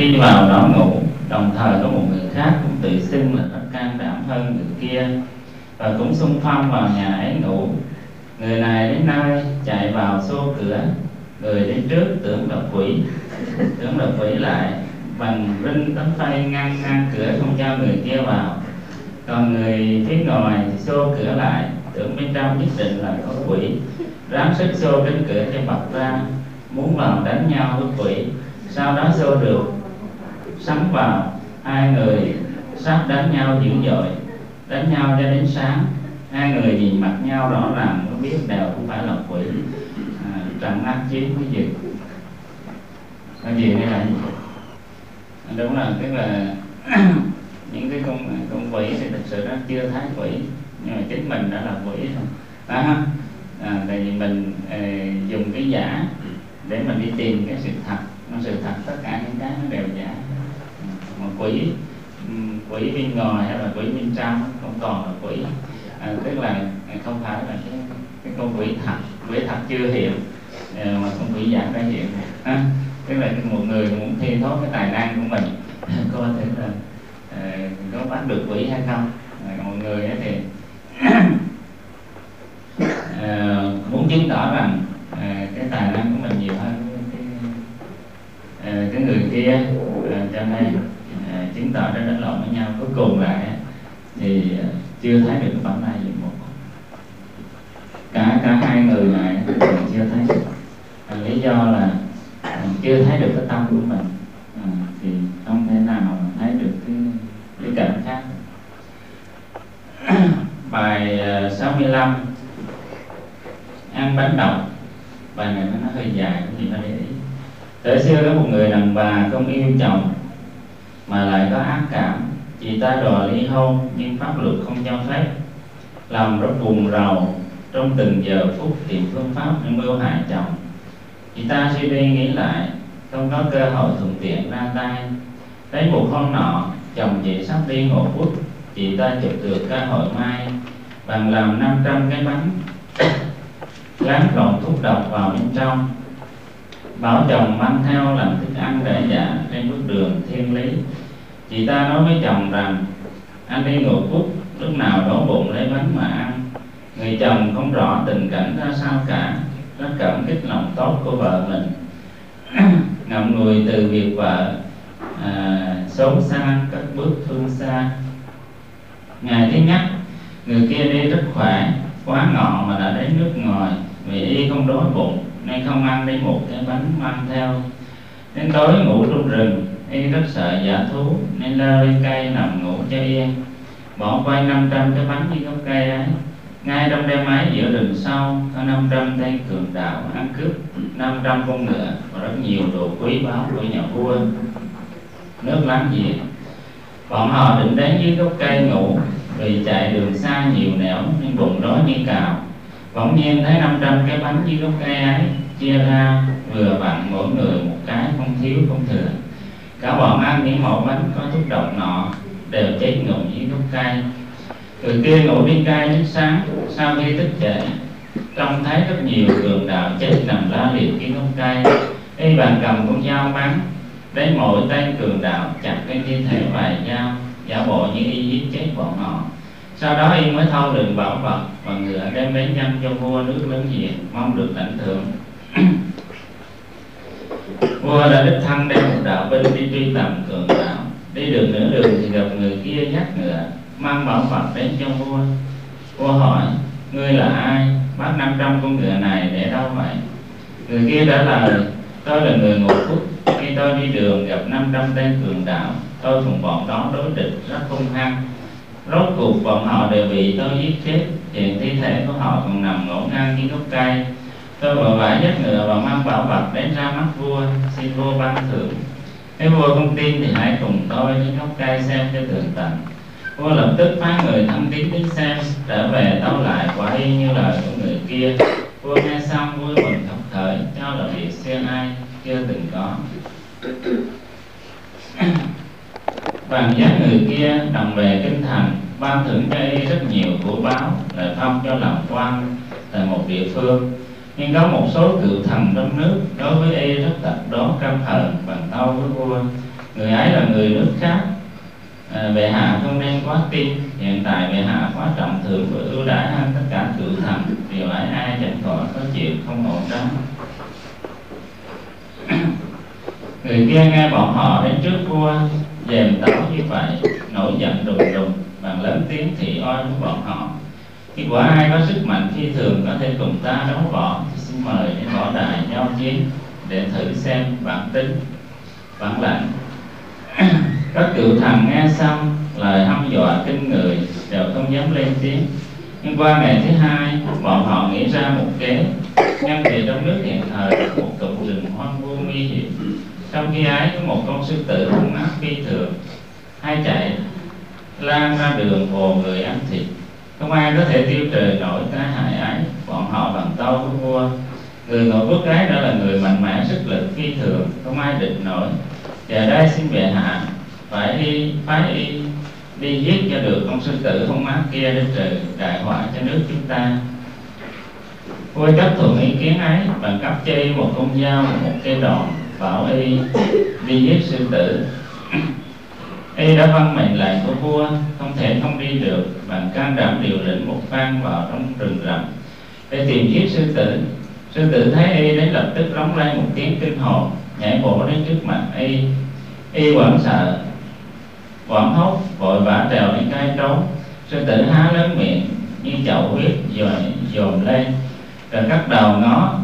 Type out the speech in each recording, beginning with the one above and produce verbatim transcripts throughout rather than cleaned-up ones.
đi vào đó ngủ. Đồng thời có một người khác cũng tự xưng là rất can đảm hơn người kia và cũng xung phong vào nhà ấy ngủ. Người này đến nơi chạy vào xô cửa, người đến trước tưởng là quỷ, tưởng là quỷ lại bằng rinh tấm phay ngăn ngăn cửa không cho người kia vào. Còn người phía ngoài thì xô cửa lại, tưởng bên trong nhất định là có quỷ, ráng sức xô cánh cửa cho bật ra, muốn vào đánh nhau với quỷ. Sau đó xô được, sắm vào, hai người sắp đánh nhau dữ dội, đánh nhau cho đến sáng. Hai người nhìn mặt nhau rõ ràng mới biết đều không phải là quỷ. À, trận ác chiến cái gì? Cái gì đây là đúng là tức là những cái con con quỷ thì thực sự nó chưa thấy quỷ, nhưng mà chính mình đã là quỷ rồi đó. À, tại vì mình à, dùng cái giả để mình đi tìm cái sự thật. Nó sự thật tất cả những cái nó đều giả. Mà quỷ quỷ bên ngoài hay là quỷ bên trong không còn là quỷ. À, tức là không phải là cái, cái con quỷ thật, quỷ thật chưa hiện mà con quỷ giả đã hiện. À, tức là một người muốn thi thố cái tài năng của mình có thể là à, có bắt được quỷ hay không. À, mọi người ấy thì à, muốn chứng tỏ rằng à, cái tài năng của mình nhiều hơn cái, à, cái người kia, à, cho nên à, chứng tỏ để đánh lộn với nhau. Cuối cùng lại thì à, chưa thấy được cái bản này gì một cả cả hai người này chưa thấy được. À, lý do là à, chưa thấy được cái tâm của mình. À, thì không thể nào thấy được cái cái cảnh khác. Bài uh, sáu mươi lăm ăn bánh độc. Bài này nó hơi dài, cái gì phải để ý. Thời xưa có một người đàn bà không yêu chồng mà lại có ác cảm, chị ta đòi ly hôn nhưng pháp luật không cho phép. Lòng rất buồn rầu, trong từng giờ phút tìm phương pháp để mưu hại chồng. Chị ta suy đi nghĩ lại, không có cơ hội thuận tiện ra tay. Đến một hôm nọ, chồng chị sắp đi ngộ quốc, chị ta chụp được cơ hội may bằng làm năm trăm cái bánh láng trộn thuốc độc vào bên trong, bảo chồng mang theo làm thức ăn để dạ trên bước đường thiên lý. Chị ta nói với chồng rằng anh đi ngộ quốc, lúc nào đói bụng lấy bánh mà ăn. Người chồng không rõ tình cảnh ra sao cả, rất cảm kích lòng tốt của vợ mình, ngậm ngùi từ việc vợ à, xấu xa cất bước phương xa. Ngày thứ nhất, người kia đi rất khỏe, quá ngọ mà đã đến nước ngoài, vì y không đói bụng nên không ăn đi một cái bánh mang theo. Đến tối ngủ trong rừng, y rất sợ dã thú nên leo lên cây nằm ngủ cho yên, bỏ quay năm trăm cái bánh dưới gốc cây ấy. Ngay trong đêm ấy giữa rừng sâu có năm trăm tên cường đạo ăn cướp năm trăm con ngựa và rất nhiều đồ quý báu của nhà vua nước láng giềng. Bọn họ định đến dưới gốc cây ngủ, vì chạy đường xa nhiều nẻo nên bụng đói như cào. Bỗng nhiên thấy năm trăm cái bánh dưới gốc cây ấy chia ra vừa vặn mỗi người một cái, không thiếu không thừa. Cả bọn ăn những mẩu bánh có thuốc độc nọ đều chết ngủ dưới gốc cây. Người kia ngủ trên cây đến sáng, sau khi thức dậy trông thấy rất nhiều cường đạo chết nằm la liệt trên gốc cây. Y bàn cầm con dao bắn đến mỗi tên cường đạo, chặt cái thi thể vài dao, giả bộ như y giết chết bọn họ. Sau đó y mới thâu lượm bảo vật và ngựa đem đến nhân cho vua nước láng giềng, mong được lãnh thưởng. Vua đã đích thân đem một đạo binh đi truy tầm cường đạo. Đi được nửa đường thì gặp người kia dắt ngựa mang bảo vật đến cho vua. Vua hỏi: ngươi là ai, bắt năm trăm con ngựa này để đâu vậy? Người kia trả lời: tôi là người ngộ quốc, khi tôi đi đường gặp năm trăm tên cường đạo, tôi cùng bọn đó đối địch rất hung hăng. Rốt cuộc bọn họ đều bị tôi giết chết, hiện thi thể của họ còn nằm ngổn ngang dưới gốc cây. Tôi vội vã dắt ngựa và mang bảo vật đến ra mắt vua, xin vua ban thưởng. Nếu vua không tin thì hãy cùng tôi đến gốc cây xem cho tường tận. Vua lập tức phái người thăm kính đến xem, trở về tâu lại quả y như lời của người kia. Vua nghe xong vui mừng khắp khởi, cho là việc xưa nay chưa từng có. Bằng dắt người kia đồng về kinh thành, ban thưởng cho y rất nhiều của báo, lại phong cho làm quan tại một địa phương. Nhưng có một số cựu thần trong nước đối với y rất tật đố căm hờn bằng tâu với vua, người ấy là người nước khác. À, bệ hạ không nên quá tin, hiện tại bệ hạ quá trọng thượng và ưu đãi hơn tất cả cựu thần, điều ấy ai chẳng khỏi có chuyện không ổn đó. Người kia nghe bọn họ đến trước vua dèm tấu như vậy, nổi giận đùng đùng, bằng lớn tiếng thị oai với bọn họ: khi của ai có sức mạnh phi thường có thể cùng ta đấu võ thì xin mời đến võ đài giao chiến để thử xem bản tính bản lãnh. Các cựu thần nghe xong lời hăm dọa kinh người đều không dám lên tiếng. Nhưng qua ngày thứ hai, bọn họ nghĩ ra một kế. Nhân vì trong nước hiện thời có một cụm rừng hoang vu nguy hiểm, trong khi ấy có một con sư tử hung ác phi thường hay chạy lan ra đường vồ người ăn thịt, không ai có thể tiêu trừ nổi cái hại ấy. Bọn họ bằng tâu với vua: người ngồi bước ấy đã là người mạnh mẽ sức lực phi thường, không ai địch nổi. Giờ đây xin bệ hạ phải đi phái y đi giết cho được con sư tử hung ác kia để trừ đại họa cho nước chúng ta. Vua chấp thuận ý kiến ấy, bằng cấp cho y một con dao và một cây đòn, bảo y đi giết sư tử. Y đã vâng mệnh lệnh của vua, không thể không đi được, bằng can đảm điều lĩnh một phan vào trong rừng rậm để tìm giết sư tử. Sư tử thấy y đến lập tức rống lên một tiếng kinh hồn, nhảy bổ đến trước mặt y. Y hoảng sợ, hoảng hốt, vội vã trèo lên cây trống. Sư tử há lớn miệng như chậu huyết dồn dồn lên, rồi cắt đầu ngó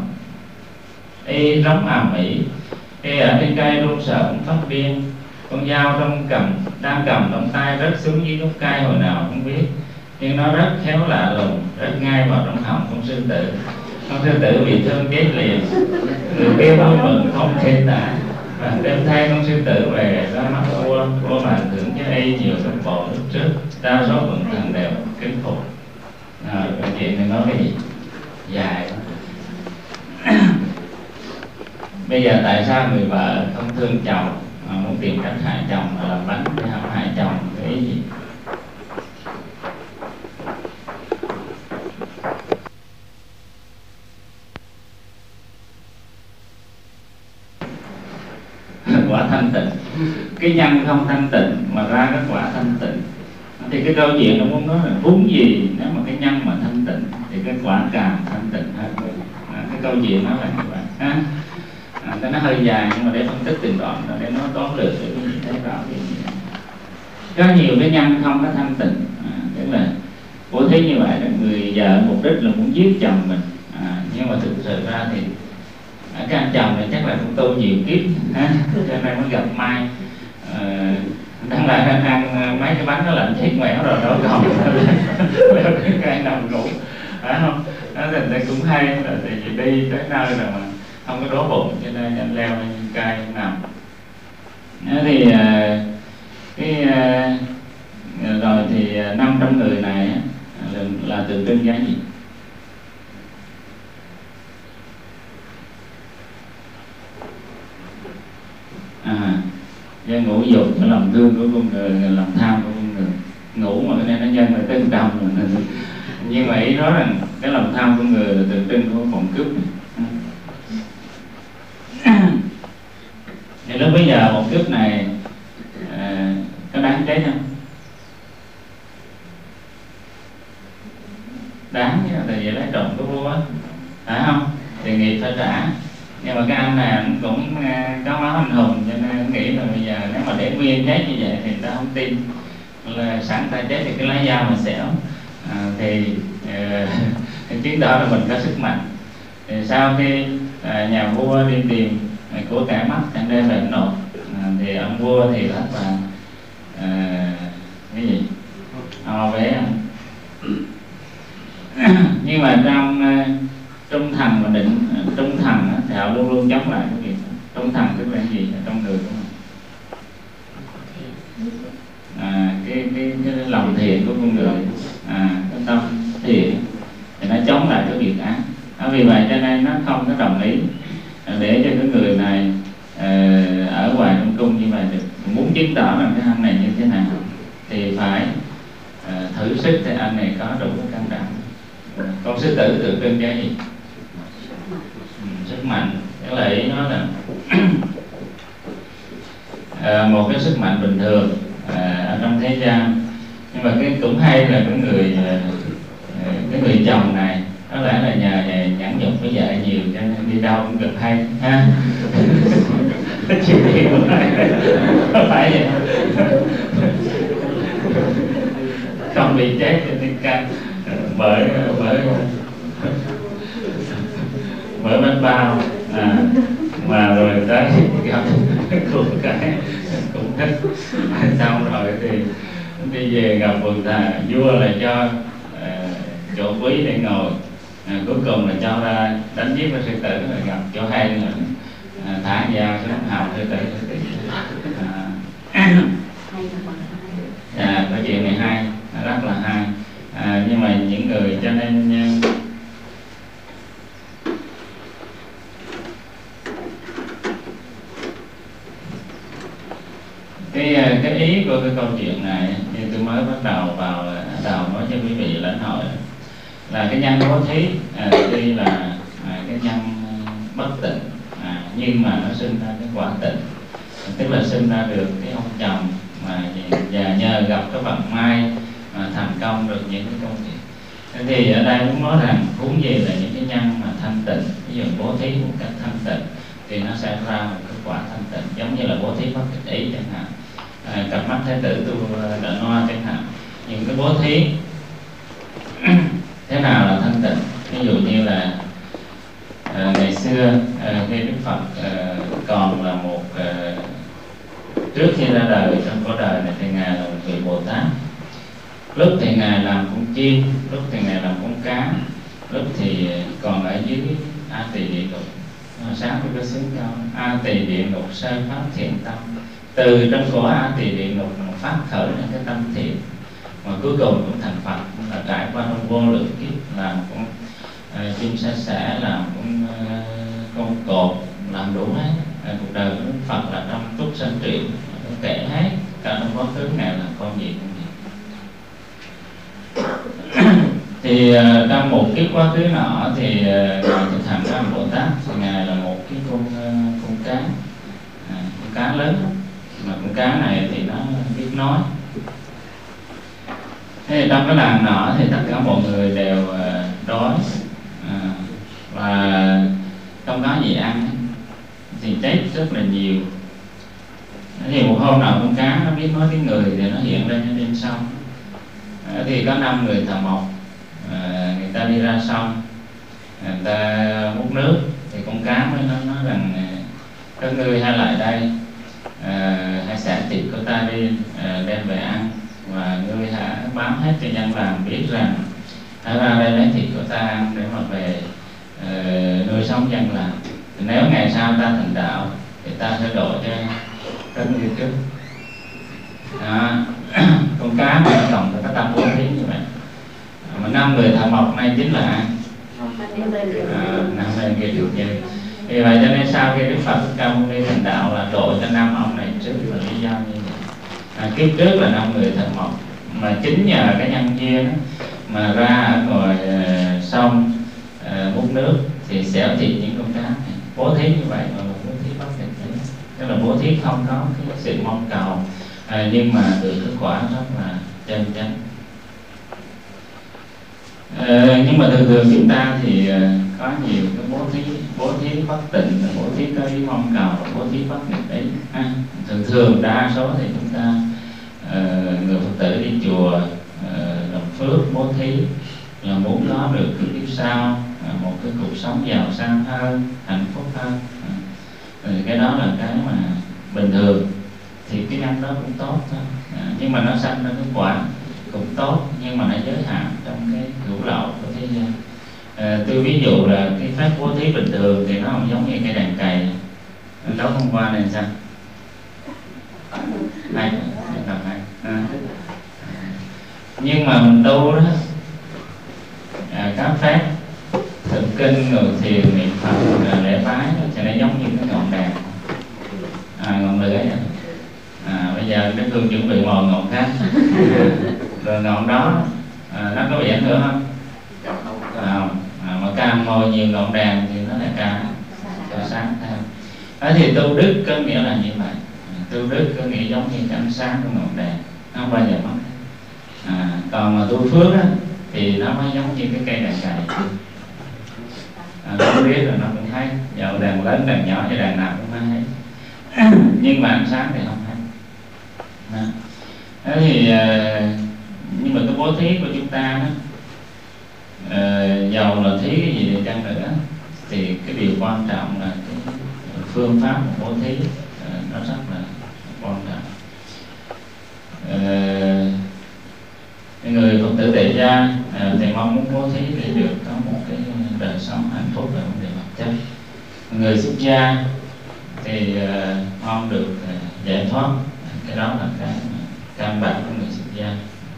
y rống ầm ĩ. Y ở trên cây run sợ cũng phát điên. Con dao trong cầm đang cầm trong tay rớt xuống dưới gốc cây hồi nào không biết, nhưng nó rất khéo lạ lùng, rớt ngay vào trong họng con sư tử. Con sư tử bị thương chết liền. Người kia vui mừng không thể tả, và đem thay con sư tử về ra mắt vua. Vua bàn thưởng cho y nhiều tốc bộ lúc trước, đa số quần thần đều kính phục. À, câu chuyện này nói cái gì dài quá. Bây giờ tại sao người vợ không thương chồng mà muốn tìm cách hại chồng mà làm bánh để hãm hại chồng, cái ý gì? Quả thanh tịnh. Cái nhân không thanh tịnh mà ra cái quả thanh tịnh, thì cái câu chuyện nó muốn nói là huống gì nếu mà cái nhân mà thanh tịnh thì cái quả càng thanh tịnh hơn. À, cái câu chuyện nó là như vậy ha. À, nó hơi dài nhưng mà để phân tích từng đoạn để nó tóm lược để quý vị thấy rõ cái gì. Có nhiều cái nhân không có thanh tịnh, à, tức là bố thí như vậy là người vợ mục đích là muốn giết chồng mình, à, nhưng mà thực sự ra thì à, cái anh chồng này chắc là cũng tu nhiều kiếp ha, cho nên mới gặp may. À, đang lại đang ăn mấy cái bánh nó lạnh chết mẻo rồi đó còn cái nằm ngủ, phải không? Đó thì cũng hay là thì đi tới nơi rồi mà không có đói bụng cho nên anh leo lên cây anh nằm. Đó thì cái rồi thì năm trăm người này là, là tượng trưng cái gì? À, do ngũ dục, cái lòng thương của con người, lòng tham của con người. Ngủ mà cái này nó nhân là tên trăm rồi. Nhưng mà ý nói rằng cái lòng tham của người là tượng trưng của phòng cướp. Thì lúc bây giờ một cướp này à, có đáng chết không? Đáng, tại vì lấy trộm của vua, phải không? Thì nghiệp phải trả. Nhưng mà cái anh này cũng có máu anh hùng cho nên nghĩ là bây giờ nếu mà để nguyên chết như vậy thì người ta không tin là sẵn ta chết thì cái lá dao mà xẻo, à, thì uh, chứng tỏ là mình có sức mạnh. Thì sau khi uh, nhà vua đi tìm uh, của cải mất chẳng đem về nộp, uh, thì ông vua thì rất là uh, cái gì o vé. Nhưng mà trong uh, trung thần và định uh, trung thần uh, thì họ luôn luôn chống lại cái việc trung thần, tức là cái gì ở trong người của mình. À, cái, cái, cái lòng thiện của con người, à, cái tâm thiện thì nó chống lại cái việc ác. À, vì vậy cho nên nó không có đồng ý à, để cho cái người này à, ở ngoài trong cung như vậy được. Muốn chứng tỏ rằng cái anh này như thế nào thì phải à, thử sức thì anh này có đủ cái can đảm. Con sư tử tượng trưng cái gì? Ừ, sức mạnh. Cái lời ý nói là à, một cái sức mạnh bình thường à, ở trong thế gian. Nhưng mà cái cũng hay là cái người cái người chồng này có lẽ là nhờ nhẫn nhục với vợ nhiều cho nên đi đâu cũng được hay ha. Chịu đi một này có phải vậy không bị chết trên thiên căn bởi bởi bởi bánh bao à, mà rồi tới gặp cũng cái cũng thích xong rồi thì đi về gặp vườn thà vua là cho à, chỗ quý để ngồi, à, cuối cùng là cho ra đánh giết với sư tử, rồi gặp chỗ hay nữa à, thả dao xuống hào sư tử. À, à, cái chuyện này hay, rất là hay. À, nhưng mà những người cho nên cái cái ý của cái câu chuyện này như tôi mới bắt đầu vào đầu nói cho quý vị lãnh hội là cái nhân bố thí à, tuy là à, cái nhân bất tịnh à, nhưng mà nó sinh ra cái quả tịnh, tức là sinh ra được cái ông chồng mà và nhờ gặp cái vận may mà thành công được những cái công việc. Thế thì ở đây muốn nói rằng huống gì là những cái nhân mà thanh tịnh, ví dụ bố thí một cách thanh tịnh thì nó sẽ ra một cái quả thanh tịnh, giống như là bố thí bất kích ý chẳng hạn, à, cặp mắt thái tử tu đã noa chẳng hạn. Những cái bố thí thế nào là thanh tịnh? Ví dụ như là à, ngày xưa à, khi Đức Phật à, còn là một à, trước khi ra đời trong cõi đời này thì ngài là một vị Bồ Tát. Lúc thì ngài làm con chim, lúc thì ngài làm con cá, lúc thì còn ở dưới A Tỳ địa ngục. Sáng tôi có xứng cao A Tỳ địa ngục sơ pháp thiện tâm, từ trong cõi A Tỳ địa ngục mà phát khởi ra cái tâm thiện, mà cuối cùng cũng thành Phật, là trải qua trong vô lượng kiếp làm con uh, chim sẻ sẻ, làm con uh, con cột, làm đủ hết. Uh, cuộc đời của Đức Phật là trong túc sanh truyện, kể hết cả trong quá khứ ngài là con gì cũng gì. Thì uh, trong một kiếp quá khứ nọ thì uh, ngài thực hành ra Bồ Tát, thì ngài là một cái con uh, con cá, à, con cá lớn, mà con cá này thì nó biết nói. Thế thì trong cái làng nọ thì tất cả mọi người đều uh, đói, à, và không có gì ăn thì chết rất là nhiều. Thì một hôm nào con cá nó biết nói tiếng người thì nó hiện lên trên sông. À, thì có năm người thợ mộc, à, người ta đi ra sông, người ta múc nước, thì con cá mới nói, nói rằng các ngươi hãy lại đây, à, hãy xẻ thịt của ta đi, à, đem về ăn, và ngươi hãy báo hết cho dân làng biết rằng hãy ra đây lấy thịt của ta ăn để mà về uh, nuôi sống dân làng. Nếu ngày sau ta thành đạo thì ta sẽ độ cho các ngươi trước. À, con cá mà nó cộng cái tâm bố thí như vậy. Mà năm người thợ mộc này chính là ai? À, năm bên kia được chơi. Vì vậy cho nên sau khi Đức Phật Cao Mâu Ni thành đạo là độ cho năm ông này trước, là lý do như vậy. À, kiếp trước là năm người thợ mộc, mà chính nhờ cái nhân duyên mà ra ở ngoài uh, sông uh, múc nước thì xẻo thịt những con cá này. Bố thí như vậy mà một bố thí bất định đấy, tức là bố thí không có cái sự mong cầu, à, nhưng mà được kết quả rất là chân chánh. À, nhưng mà thường thường chúng ta thì uh, có nhiều cái bố thí bố thí bất tịnh, bố thí có ý mong cầu, bố thí bất định đấy. À, thường thường đa số thì chúng ta uh, người Phật tử đi chùa uh, làm phước bố thí là muốn có được cái kiếp sau uh, một cái cuộc sống giàu sang hơn, hạnh phúc hơn. Uh, cái đó là cái mà bình thường, thì cái nhân đó cũng tốt thôi. À, nhưng mà nó sanh ra cái quả cũng tốt, nhưng mà nó giới hạn trong cái hữu lậu của thế gian. À, tôi ví dụ là cái phép bố thí bình thường thì nó không giống như cái đàn cày đó hôm qua này sao hay gặp hay à. Nhưng mà mình tu đó, à, các phép thực kinh ngồi thiền niệm Phật lễ bái đó, thì nó giống như cái ngọn đèn, à, ngọn lửa vậy. À, bây giờ Đức Hương chuẩn bị mồi ngọn khác rồi ngọn đó à, nó có bị ảnh hưởng không? À, à, mà càng mồi nhiều ngọn đèn thì nó lại càng cho sáng thêm. Đó thì tu đức có nghĩa là như vậy, tu đức có nghĩa giống như cái ánh sáng của ngọn đèn, nó không bao giờ mất. À, còn mà tu phước á, thì nó mới giống như cái cây đèn cày, à, nó biết rồi nó cũng thấy, dạo đèn lớn đèn nhỏ thì đèn nào cũng thấy, nhưng mà ánh sáng thì không thấy. Đó. Thế thì nhưng mà cái bố thí của chúng ta đó, giàu là thí cái gì đi chăng nữa, thì cái điều quan trọng là cái phương pháp của bố thí nó rất là quan trọng. Người Phật tử tại gia thì mong muốn bố thí để được có một cái đời sống hạnh phúc về vấn đề vật chất. Người xuất gia thì mong được giải thoát, cái đó là cái căn bản của người xuất gia.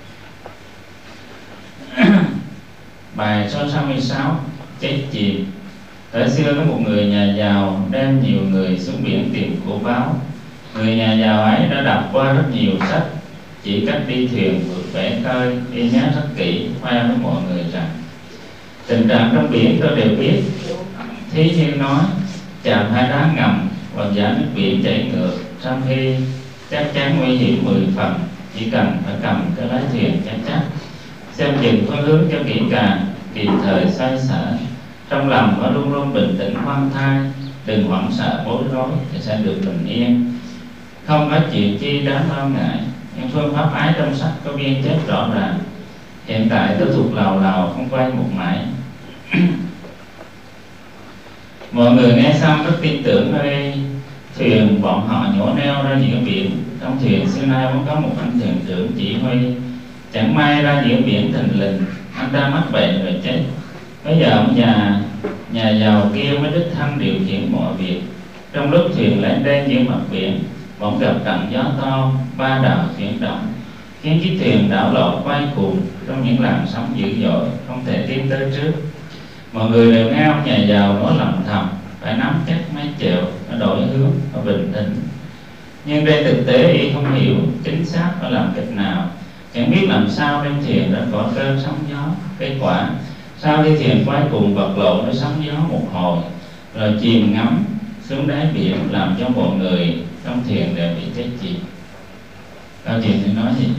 Bài số sáu mươi sáu, chết chìm. Thời xưa có một người nhà giàu đem nhiều người xuống biển tìm của báu. Người nhà giàu ấy đã đọc qua rất nhiều sách chỉ cách đi thuyền vượt bể khơi, đi nhớ rất kỹ, khoe với mọi người rằng tình trạng trong biển tôi đều biết. Thí như nói chạm hai đá ngầm hoặc giả nước biển chảy ngược, trong khi chắc chắn nguy hiểm mười phần, chỉ cần phải cầm cái lái thuyền chắc chắc, xem chừng phương hướng cho kỹ càng, kịp thời xoay sở, trong lòng phải luôn luôn bình tĩnh khoan thai, đừng hoảng sợ bối rối thì sẽ được bình yên, không có chuyện chi đáng lo ngại. Nhưng phương pháp ái trong sách có ghi chép rõ ràng. Hiện tại tôi thuộc lào lào không quay một mãi. Mọi người nghe xong rất tin tưởng nơi thuyền bọn họ nhổ neo ra giữa biển. Trong thuyền xưa nay vẫn có một anh thuyền trưởng chỉ huy. Chẳng may ra giữa biển thình lình, anh ta mắc bệnh rồi chết. Bây giờ ông già nhà giàu kia mới đích thân điều khiển mọi việc. Trong lúc thuyền lênh đênh giữa mặt biển, bỗng gặp trận gió to, ba đảo chuyển động, khiến chiếc thuyền đảo lộn quay cuồng trong những làn sóng dữ dội, không thể tiến tới trước. Mọi người đều nghe ông nhà giàu nói lầm thầm, phải nắm chắc mấy chèo, nó đổi hướng, nó bình tĩnh. Nhưng trên thực tế y không hiểu chính xác phải làm cách nào, chẳng biết làm sao trên thuyền đã có cơn sóng gió. Kết quả sau khi thuyền quay cuồng vật lộn với sóng gió một hồi, rồi chìm ngắm xuống đáy biển, làm cho mọi người trong thuyền đều bị chết chìm. Câu chuyện thì nói gì?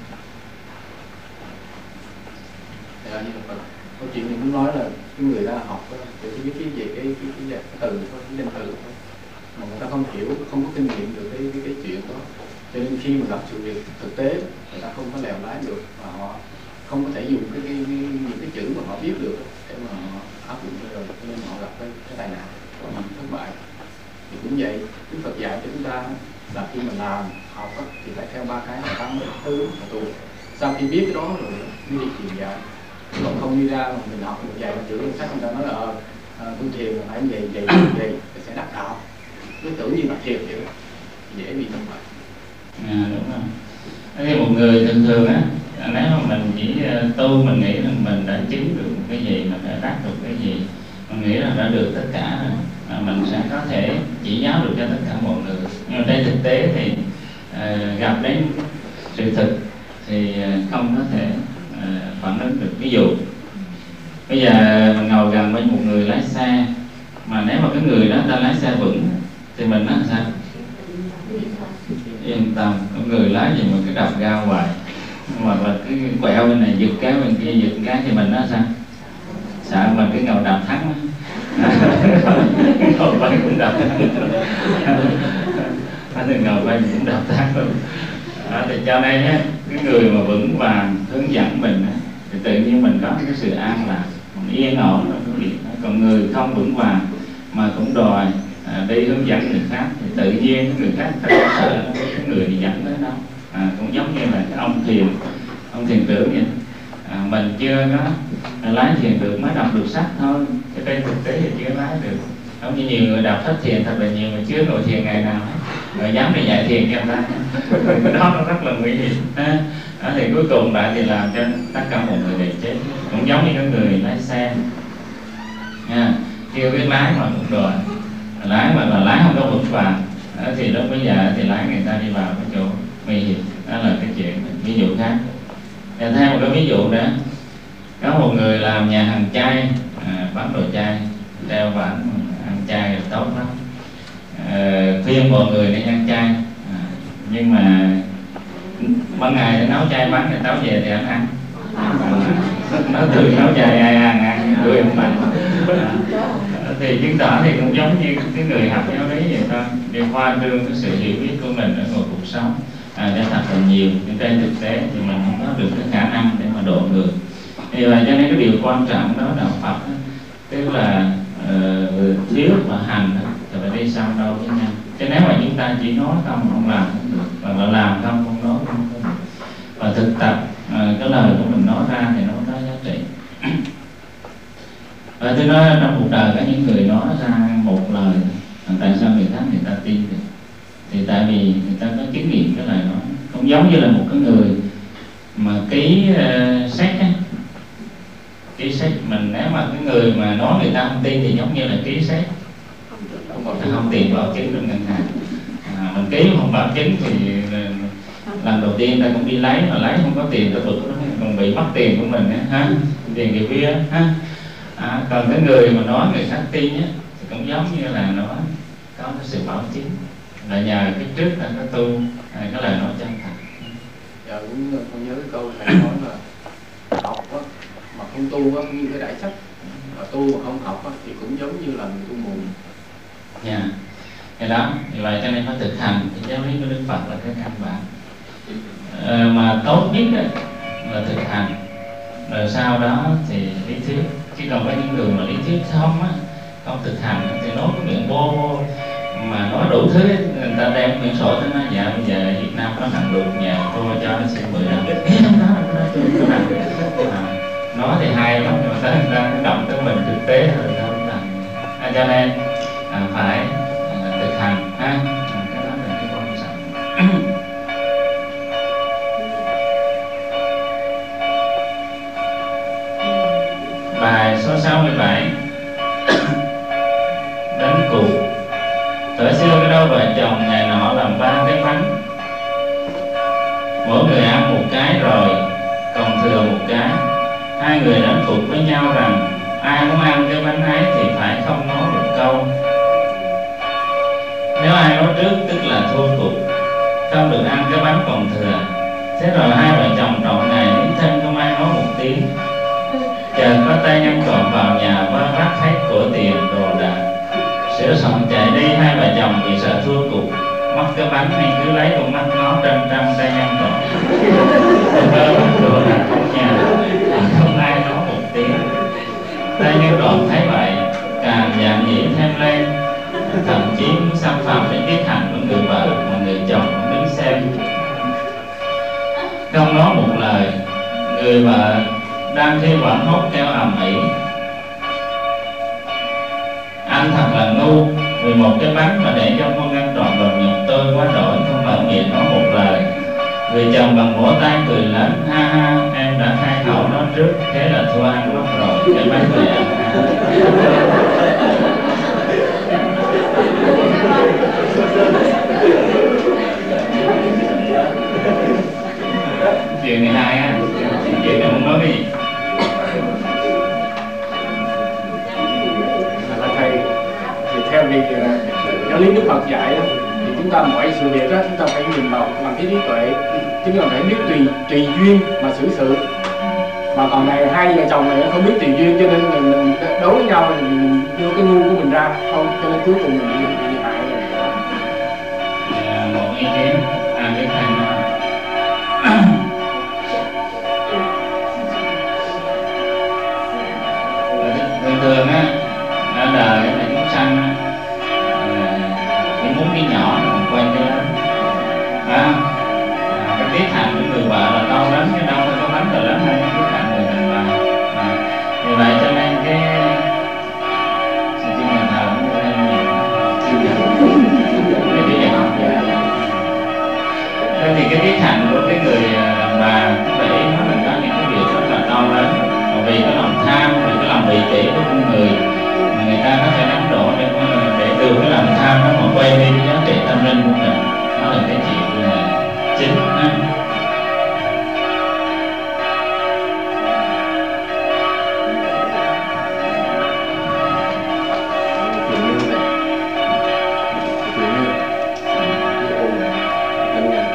Dạ, như là câu chuyện này muốn nói là cái người ta học để biết cái gì cái cái cái, cái từ thôi, cái danh từ thôi, mà người ta không hiểu, không có kinh nghiệm được cái cái, cái chuyện đó, cho nên khi mà gặp sự việc thực tế người ta không có lèo lái được, và họ không có thể dùng cái, cái, cái những cái chữ mà họ biết được để mà họ áp dụng rồi, cho nên họ gặp cái, cái tai nạn và họ thất bại. Thì cũng vậy, Đức Phật dạy cho chúng ta là khi mình làm học thì phải theo ba cái là tăng, tư và tu. Sau khi biết cái đó rồi mới đi truyền dạy. Còn không đi ra mà mình học một vài chữ sách người ta nói là à, tu thiền là phải vậy vậy vậy thì sẽ đắc đạo, cứ tưởng như là thiền vậy thì dễ bị như vậy. À, đúng rồi. Thế thì một người thường thường á, nếu mà mình chỉ tu mình nghĩ là mình đã chứng được cái gì, mình đã đắc được cái gì, mình nghĩ là đã được tất cả rồi, à, mình sẽ có thể chỉ giáo được cho tất cả mọi người. Nhưng mà trên thực tế thì uh, gặp đến sự thực thì uh, không có thể uh, phản ứng được. Ví dụ bây giờ mình ngồi gần với một người lái xe, mà nếu mà cái người đó ta lái xe vững thì mình nói sao? Yên tâm, có người lái gì mà cái đập ga hoài, mà là cái quẹo bên này giật cái bên kia giật cái thì mình nói sao? Sợ mà cái ngầu đập thắng ngầu bay cũng đập anh thì ngầu bay cũng đập thắng luôn. À, thì cho nên á, cái người mà vững vàng hướng dẫn mình á, thì tự nhiên mình có cái sự an lạc, mình yên ổn trong cái việc đó. Còn người không vững vàng mà cũng đòi à, đi hướng dẫn người khác thì tự nhiên người khác phải sợ cái người đi dẫn tới đâu. À, cũng giống như là cái ông thiền ông thiền trưởng vậy. À, mình chưa có lái thiền được mới đọc được sách thôi, cái trên thực tế thì chưa lái được. Giống như nhiều người đọc sách thiền thật là nhiều mà chưa ngồi thiền ngày nào hết, rồi dám đi dạy thiền cho người ta cái đó nó rất là nguy hiểm. À, thì cuối cùng lại thì làm cho tất cả mọi người đều chết. Cũng giống như cái người lái xe nha, chưa biết lái mà cũng đòi lái, mà là lái không có vững vàng à, thì lúc bây giờ thì lái người ta đi vào cái chỗ nguy hiểm. Đó là cái chuyện ví dụ khác. Và thêm một cái ví dụ nữa, có một người làm nhà hàng chay, à, bán đồ chay, đeo bản ăn chay là tốt lắm, à, khuyên mọi người nên ăn chay, à, nhưng mà ban ngày thì nấu chay bánh thì tối về thì anh ăn. Nó từ nấu chay ai ăn ăn đuôi không mạnh. Thì chứng tỏ thì cũng giống như cái người học giáo lý vậy thôi, đi khoa trương cái sự hiểu biết của mình ở ngoài cuộc sống à, để thật là nhiều, nhưng trên thực tế thì mình không có được cái khả năng để mà độ người. Vì vậy cho nên cái điều quan trọng đó đạo Phật đó, tức là uh, thiếu và hành đó, thì phải đi sâu đâu với nhau. Chứ nếu mà chúng ta chỉ nói không không làm không được, hoặc là làm không không nói không được, và thực tập uh, cái lời của mình nói ra thì nó có giá trị. Và tôi nói trong cuộc đời có những người nói ra một lời, tại sao người khác người ta tin được? Thì tại vì người ta có kinh nghiệm cái lời nói. Cũng giống như là một cái người mà ký uh, sách á, ký sách mình, nếu mà cái người mà nói người ta không tin thì giống như là ký sách không, không tiền bảo chứng trong ngân hàng. À, mình ký không bảo chứng thì lần đầu tiên ta cũng đi lấy, mà lấy không có tiền ta bực nó còn bị mất tiền của mình á, ha, tiền kia kia ha. À, còn cái người mà nói người khác tin á thì cũng giống như là nó có cái sự bảo chứng, là nhờ cái trước ta có tu à, cái lời nói chân thật. Giờ cũng con nhớ cái câu thầy nói là học á, mà không tu á, cũng như cái đại sách, mà tu mà không học á, thì cũng giống như là người tu mù. Dạ, yeah. Cái đó, vì vậy cho nên phải thực hành thì giáo lý của Đức Phật là cái căn bản. À, mà tốt nhất á, là thực hành, rồi sau đó thì lý thuyết. Chứ còn có những người mà lý thuyết không á, không thực hành thì nói cái miệng bô bô mà nói đủ thứ, người ta đem quyển sổ tới nói dạ bây giờ ở Việt Nam có nặng lụt nhà tôi cho nó xin mười đồng. Không đó là cái đó à, nói thì hay lắm, nhưng mà tới người ta động tới mình thực tế rồi ta không thành. À, cho nên à, phải à, thực hành ha, à, cái đó là cái quan trọng. Bài số sáu mươi bảy đánh cuộc. Thời xưa cái đôi vợ chồng ngày nọ làm ba cái bánh, mỗi người ăn một cái rồi còn thừa một cái. Hai người đánh cuộc với nhau rằng ai muốn ăn cái bánh ấy thì phải không nói một câu. Nếu ai nói trước tức là thua cuộc, không được ăn cái bánh còn thừa. Thế rồi hai vợ chồng trọn ngày nín thân không ai nói một tiếng. Chợt có tay nhân trộm vào nhà và vác hết của tiền đồ đạc. Sửa soạn chạy đi, hai vợ chồng vì sợ thua cuộc mất cái bánh nên cứ lấy con mắt ngó trân trân tay nhân trộm. Cơ bắt đồ đạc trong nhà, không ai nói một tiếng. Tay nhân trộm thấy vậy càng dạn dĩ thêm lên, thậm chí muốn xâm phạm đến tiết hạnh của người vợ mà người chồng cũng đứng xem. Không nói một lời, người vợ đang khi quảng hốt kêu ầm ĩ: anh thật là ngu, vì một cái bánh mà để cho con ăn trọn vào miệng tôi quá đổi, không mở miệng nói một lời. Người chồng bằng vỗ tay cười lớn: ha ha, em đã khai khẩu nói trước, thế là thua ăn mất rồi, cái bánh này ăn. Chuyện này hay á, chuyện này không nói cái gì. Theo việc giáo lý Đức Phật dạy đó, thì chúng ta mọi sự việc đó chúng ta phải nhìn vào bằng cái trí tuệ, chúng ta phải biết tùy tùy duyên mà xử sự. Mà còn này hai vợ chồng này không biết tùy duyên, cho nên mình, mình đối với nhau thì mình đưa cái ngu của mình ra không, cho nên cuối cùng mình bị, bị hại rồi. À, một ý kiến à, cái thằng thường thường á, ở đời là chúng sanh chỉ muốn cái nhỏ còn quên cái lớn, à, cái tiết hạnh của người vợ là to lớn, cái đâu phải có bánh là lớn hơn cái tiết hạnh người đàn bà. À, vì vậy cho nên cái sự chuyên nhà thờ cũng có thêm nhiều cái việc học vậy. Thế thì cái tiết hạnh của cái người đàn bà cũng để ý nó là có những cái việc rất là to lớn, vì cái lòng tham, vì cái lòng vị kỷ của con người mà người ta có thể đánh đổ để, để từ cái lòng tham nó mà quay đi cái giá trị tâm linh của mình. Đó là cái chuyện là chính ha. Chuyện như này, chuyện như anh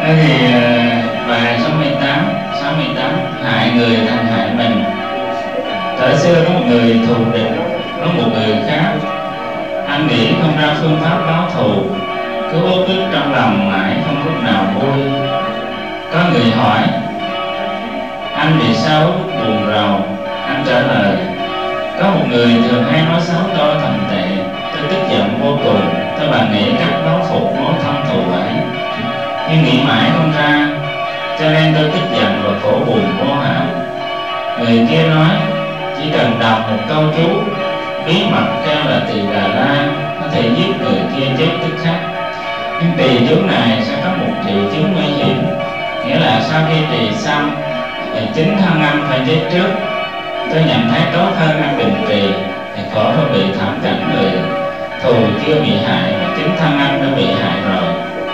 Thế thì bài sáu mươi tám sáu mươi tám hại người thành hại mình. Thời xưa có một người thù địch với một người khác, anh nghĩ không ra phương pháp báo thù, cứ uất ức trong lòng mãi không lúc nào vui. Có người hỏi anh vì sao buồn rầu, anh trả lời có một người thường hay nói xấu tôi thậm tệ, tôi tức giận vô cùng, tôi bàn nghĩ cách báo phục mối thâm thù ấy, nhưng nghĩ mãi không ra, cho nên tôi tức giận và khổ buồn vô hạn. Người kia nói chỉ cần đọc một câu chú bí mật kêu là tỳ Đà La có thể giết người kia chết tức khắc, nhưng tỳ chú này sẽ có một triệu chứng nguy hiểm, nghĩa là sau khi trì xong thì chính thân anh phải chết trước. Tôi nhận thấy tốt hơn anh định trì thì khỏi phải bị thảm cảnh người thù chưa bị hại mà chính thân anh đã bị hại rồi.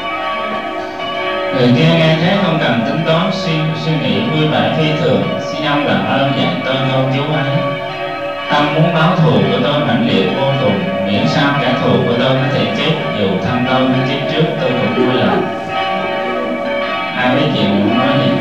Người kia nghe thế không cần tính toán suy, suy nghĩ vui vẻ phi thường, xin ông làm ơn dạy tôi câu chú ấy. Tâm muốn báo thù của tôi mãnh liệt vô cùng, miễn sao kẻ thù của tôi có thể chết, dù thân tôi mới chết trước tôi cũng vui lòng. Ai biết chuyện muốn nói gì?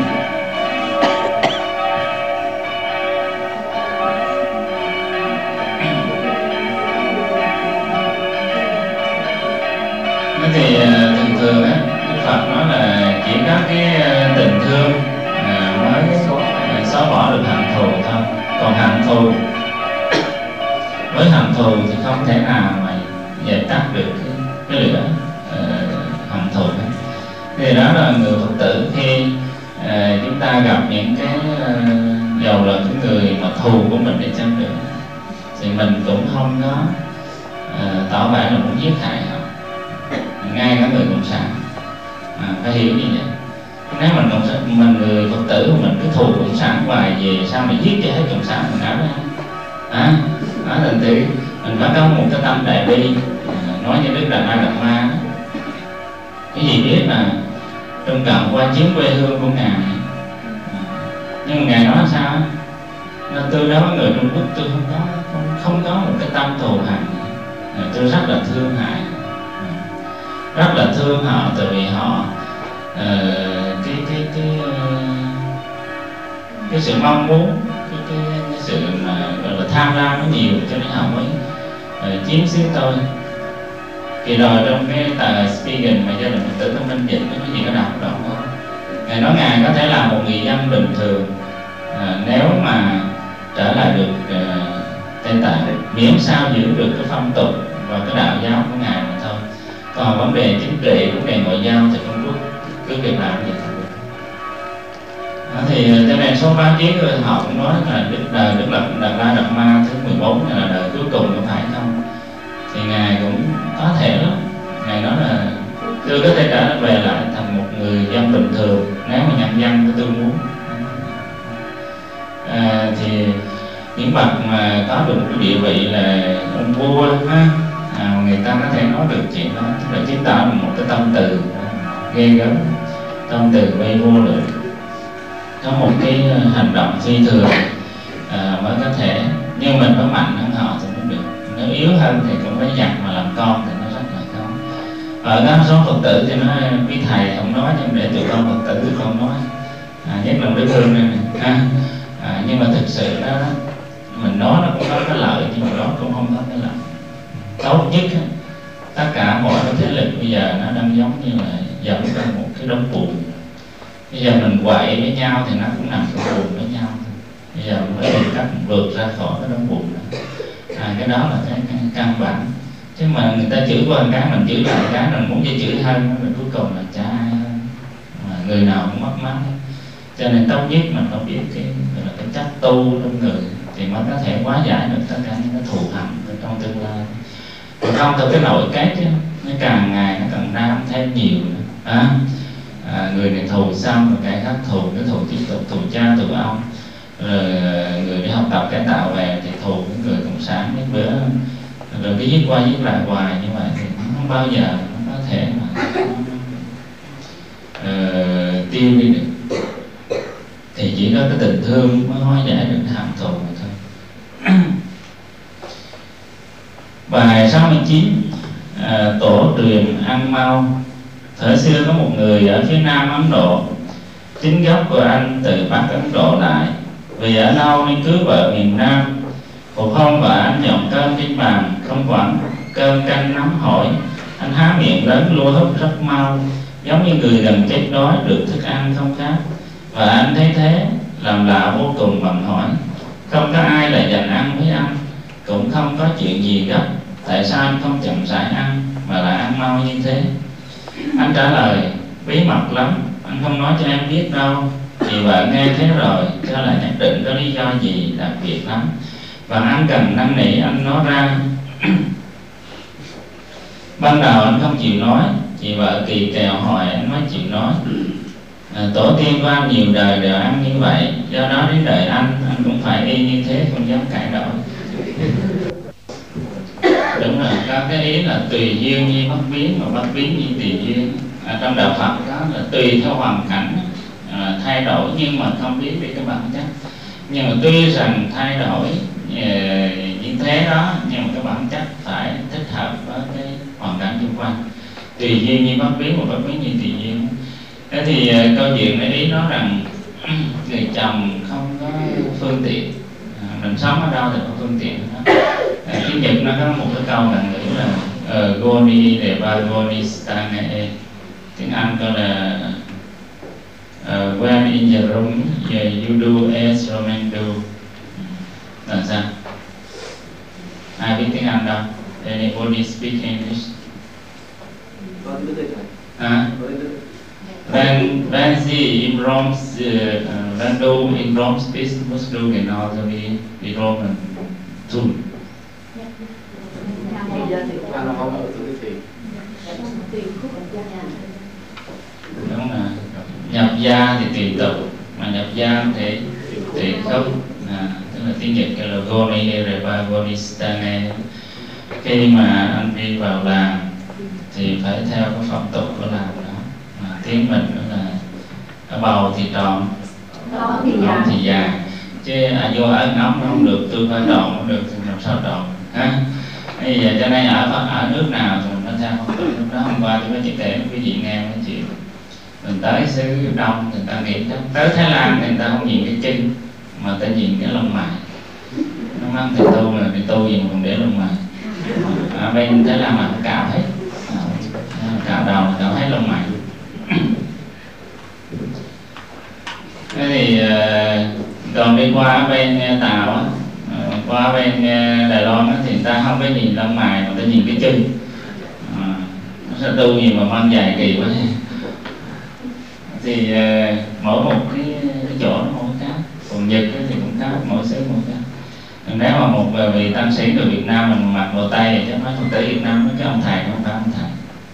Thế thì thường thường á, Đức Phật nói là chỉ có cái tình thương mới xóa bỏ được hận thù thôi, còn hận thù với hận thù thì không thể nào mà dập tắt được cái, cái lửa uh, hận thù. Thì đó là người Phật tử khi uh, chúng ta gặp những cái uh, dầu là cái người mà thù của mình để chăng được thì mình cũng không có uh, tỏ vẻ là muốn giết hại họ, ngay cả người cộng sản à, phải hiểu như vậy. Nếu mình cộng sản, mình người Phật tử mình cứ thù cộng sản hoài về sao mà giết cho hết cộng sản mình áo ra à, đó thành tự mình phải có một cái tâm đại bi. Nói như Đức Đạt Ma Đạt Ma cái gì biết là Trung Cộng qua chiếm quê hương của ngài, nhưng mà ngài nói sao nên tôi đối với người Trung Quốc tôi không có không, không có một cái tâm thù hằn, tôi rất là thương hại, rất là thương họ, tại vì họ uh, cái cái cái uh, cái sự mong muốn, cái, cái, cái sự mà gọi là tham lam nó nhiều, cho nên họ mới uh, chiếm xứ tôi. Thì rồi trong cái tờ Spiegel mà gia đình Phật tử Tâm Linh dịch cái gì có đọc đó không? Ngài nói ngài có thể là một người dân bình thường à, nếu mà trở lại được uh, Tây Tạng, miễn sao giữ được cái phong tục và cái đạo giáo của ngài mà thôi. Còn vấn đề chính trị, vấn đề ngoại giao thì Trung Quốc cứ việc làm gì cũng được. Đó, thì cho nên số báo chí họ cũng nói là Đức đời Đức Lập Đạt La Đạt Ma thứ mười bốn này là đời cuối cùng có phải không? Thì ngài cũng có thể lắm. Ngài nói là tôi có thể trở về lại thành một người dân bình thường nếu mà nhân dân của tôi muốn. À, thì những bậc mà có được cái địa vị là ông vua ha, à, người ta có thể nói được chuyện đó, tức là chứng tỏ là một cái tâm từ ghê gớm, tâm từ vây vô lượng, có một cái hành động phi thường à, mới có thể, nhưng mình phải mạnh hơn họ thì mới được. Nếu yếu hơn thì cũng phải giặt mà làm con thì nó rất là khó. Ở đó số Phật tử thì nói quý thầy không nói, nhưng để tụi con Phật tử tụi con nói, à, nhất là Đức Hương này, này. À, à, nhưng mà thực sự đó mình nói nó cũng có cái lợi, nhưng mà đó cũng không có cái lợi. Tốt nhất tất cả mọi cái thế lực bây giờ nó đang giống như là giống trong một cái đống bùn. Bây giờ mình quậy với nhau thì nó cũng nằm trong bùn với nhau. Bây giờ mình phải tìm cách vượt ra khỏi cái đống bùn đó. À, cái đó là cái, cái căn bản. Chứ mà người ta chửi qua cái mình chửi lại cái mình muốn cho chửi hơn, mình cuối cùng là chả ai hơn, mà người nào cũng mất mát. Cho nên tốt nhất mình phải biết cái là cái chất tu trong người thì mới có thể hóa giải được tất cả những cái thù hằn trong tương lai. Còn không từ cái nội kết chứ, nó càng ngày nó càng đam thêm nhiều nữa. À, à, người này thù xong rồi cái khác thù, cái thù tiếp tục thù cha thù ông, rồi người đi học tập cải tạo về thì thù với người cộng sản mấy bữa, rồi cái giết qua giết lại hoài như vậy thì không bao giờ nó có thể mà uh, tiêu đi được. Thì chỉ có cái tình thương mới hóa giải được hận thù mà thôi. Bài sáu mươi chín, à, tổ truyền ăn mau Thời xưa có một người ở phía nam Ấn Độ, chính gốc của anh từ Bắc Ấn Độ lại, vì ở đâu nên cưới vợ miền Nam. Một hôm vợ anh dọn cơm trên bàn, không quản cơm canh nóng hổi, anh há miệng lớn lua húp rất mau, giống như người gần chết đói được thức ăn không khác. Và anh thấy thế, làm lạ vô cùng bèn hỏi: không có ai lại dành ăn với anh, cũng không có chuyện gì gấp, tại sao anh không chậm rãi ăn mà lại ăn mau như thế? Anh trả lời: bí mật lắm, anh không nói cho em biết đâu. Chị vợ nghe thế rồi, cho là nhất định có lý do gì đặc biệt lắm, và anh cần năn nỉ anh nói ra. Ban đầu anh không chịu nói, chị vợ kỳ kèo hỏi anh mới chịu nói. À, tổ tiên của anh nhiều đời đều ăn như vậy, do đó đến đời anh, anh cũng phải y như thế, không dám cãi đổi. Đúng rồi, có cái ý là tùy duyên như bất biến, mà bất biến như tùy duyên. À, trong đạo Phật đó là tùy theo hoàn cảnh à, thay đổi, nhưng mà không biến đi cái bản chất. Nhưng mà tuy rằng thay đổi à, như thế đó, nhưng mà cái bản chất phải thích hợp với cái hoàn cảnh xung quanh. Tùy duyên như bất biến, mà bất biến như tùy duyên. Thế thì à, câu chuyện này ý nói rằng người chồng không có phương tiện, à, mình sống ở đâu thì có phương tiện đó. À, tiếng Nhật nó có một cái câu là ngữ là uh, Goni Deva Goni Stane. Tiếng Anh gọi là uh, when in the room you do as Roman do. Là sao? Ai biết tiếng Anh đâu? Anybody speak English? À? Wenn, wenn Sie in Rom, uh, wenn du in Rom bist, musst du genauso wie die Romen tun. Đúng là nhập gia thì tùy tục, mà nhập gia thì tùy khúc. À, tức là tiếng Nhật kêu là Goni Reva Gonistane. Khi mà anh đi vào làng thì phải theo cái phong tục của làng đó. À, tiếng mình đó là ở bầu thì tròn, ống thì dài, chứ à, vô ấn ống không được, tôi phải tròn không được thì làm sao tròn ha. Bây giờ cho nên ở ở nước nào thì mình nó theo phong tục. Lúc đó hôm qua tôi mới chia sẻ với quý vị nghe cái chuyện mình tới xứ Đông, người ta nghĩ tới Thái Lan thì người ta không nhìn cái chân mà ta nhìn cái lông mày. Nó nói thầy tu là thầy tu gì mà còn để lông mày. Ở bên Thái Lan là không cạo hết, à, cạo đầu là cạo hết lông mày. Thế thì còn đi qua bên Tàu, qua bên Đài Loan thì người ta không có nhìn lông mày mà ta nhìn cái chân. À, nó sẽ tu gì mà mang dài kỳ quá. Thì uh, mỗi một cái, cái chỗ nó mỗi khác. Còn Nhật thì cũng khác, mỗi xứ mỗi khác. Nếu mà một vị tăng sĩ từ Việt Nam mình mặc đồ Tây thì chắc nói không tới Việt Nam mấy cái ông thầy không phải ông thầy.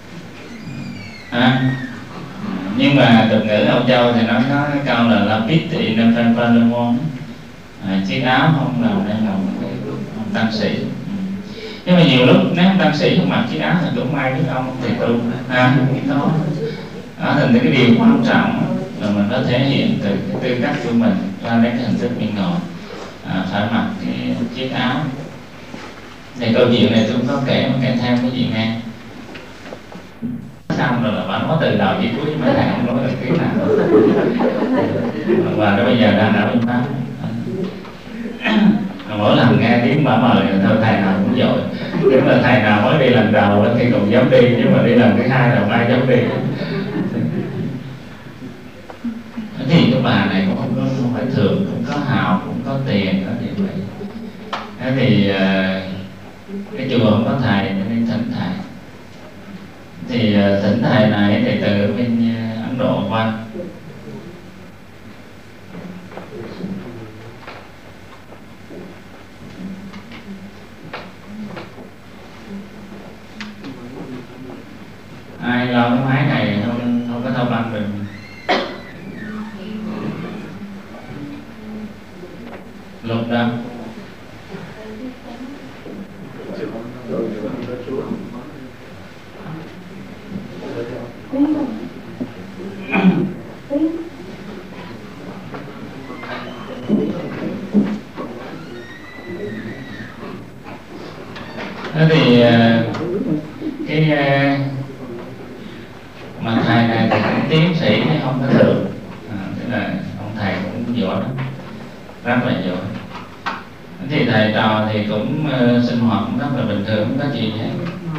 À, nhưng mà tục ngữ Âu Châu thì nó có cái câu là lapit thì nên phải palemon, à, chiếc áo không làm nên là một cái ông tăng sĩ. Nhưng mà nhiều lúc nếu ông tăng sĩ không mặc chiếc áo thì cũng may biết ông thì tu. À, đó. Đó, thành cái điều quan trọng là mình có thể hiện từ cái tư cách của mình ra đến cái hình thức bên ngoài, à, phải mặc cái chiếc áo. Thì câu chuyện này tôi có kể mà kể theo cái gì nghe. Xong rồi là bạn nói từ đầu chí cuối mấy thầy không nói được tiếng nào. Và đến bây giờ đang ở bên Pháp. Mỗi lần nghe tiếng bà mời thôi thầy nào cũng dội. Nếu là thầy nào mới đi lần đầu thì còn dám đi, nhưng mà đi lần thứ hai là không ai dám đi. Thì cái bà này cũng không, có, không phải thường, cũng có hào, cũng có tiền, có gì vậy. Thế thì cái chùa không có thầy nên thỉnh thầy. Thì thỉnh thầy này thì từ bên Ấn Độ qua. Ai lo cái máy này không, không có thâu băng được. Lục đâu? Thế thì cái mà thầy này thì cũng tiến sĩ chứ không có thượng, à, tức là ông thầy cũng giỏi lắm, rất là giỏi. Thì thầy trò thì cũng uh, sinh hoạt cũng rất là bình thường, không có chuyện gì hết.